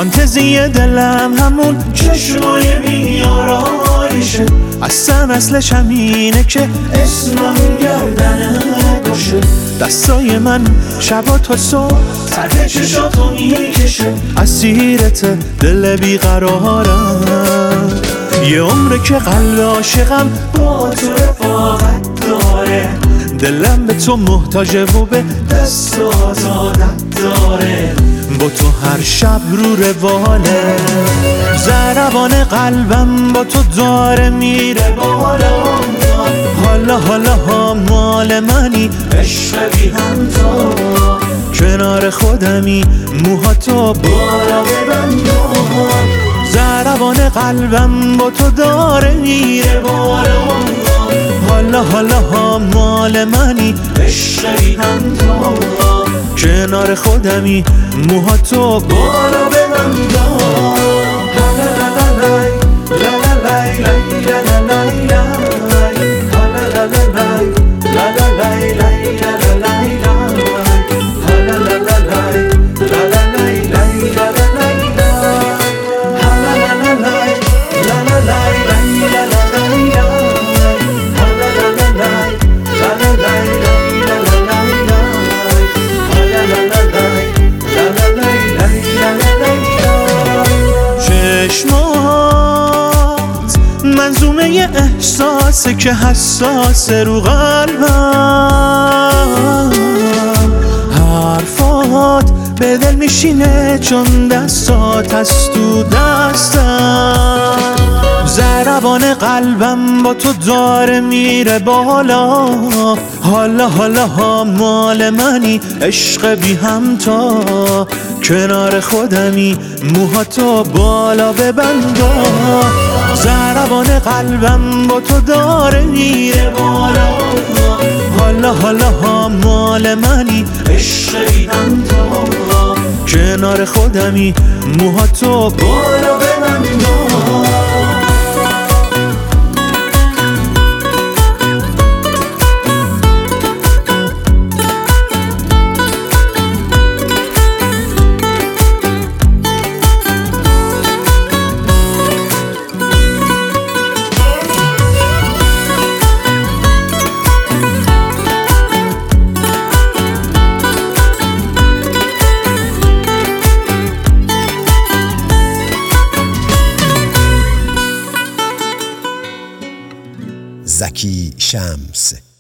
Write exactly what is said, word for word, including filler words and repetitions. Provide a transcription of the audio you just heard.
فانتزی دلم همون چشمای بیارایشه، اصلا اصلش همینه که اسمم گردنه باشه. دستای من شبا تا صبح طرح چشاتو میکشه، اسیرت دل بیقرارم. یه عمره که قلب عاشقم با تو رفاقت داره، دلم به تو محتاجه و به دستات عادت داره، با تو هر شب رو رواله. ضربان قلبم با تو داره میره بالا، حالا حالا ها مال منی، عشق بی همتا. کنار خودمی موهاتو بالا ببندم، ضربان قلبم با تو داره میره بالا، حالا حالا ها مال منی، عشق بی همتا. کنار خودمی موهاتو بالا ببندم. چشمات منظومه احساسه که حساسه رو قلبم، حرفات به دل میشینه چون دستات از تو دستم. ضربان قلبم با تو داره میره بالا، حالا حالا ها مال منی، عشق بی همتا. کنار خودمی موهاتو بالا ببندم، ضربان قلبم با تو داره میره بالا، حالا حالا ها مال منی، عشق بی همتا. کنار خودمی موهاتو بالا ببندم. زکی شمس